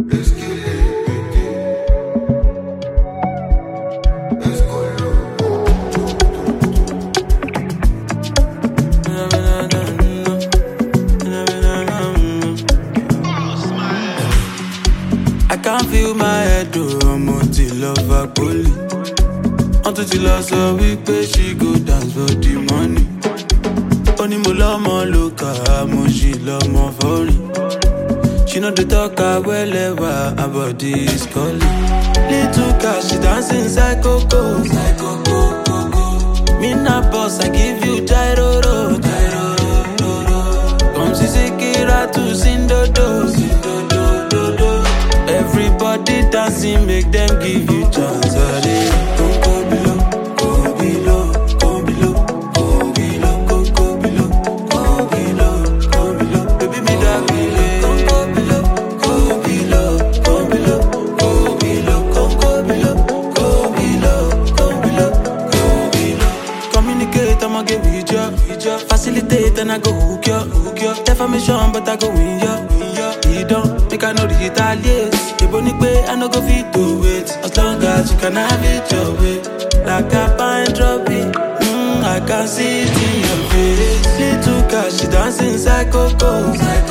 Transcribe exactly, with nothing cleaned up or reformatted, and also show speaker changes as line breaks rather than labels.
I can't feel my head, oh, I'm on till love a bully. Until till I saw we pay, she go dance for the money. Only mo love look at mo she love more foreign. She know the talk I well ever, her body is calling. Little cash, she dancing psycho go, psycho go, go, go. Me na boss, I give you gyro, gyro, gyro. Come see Sekira to Sindodo, Sindodo. Everybody dancing, make them give you chance. Go, go below, go below, go below, go below, go, go below, go below, go below. Baby, me that below, go below, go below, go below, go below, go, go below, go below, go below, go below. Communicate, I'ma get with ya. Facilitate and I go hook ya, hook ya. Defamation, but I go win ya, win ya. You don't think I know the Italians. I no go fit to wait. As long as you can have it your way. Like a pine drop it, mm, I can see it in your face. Little cash, she dancing psycho go.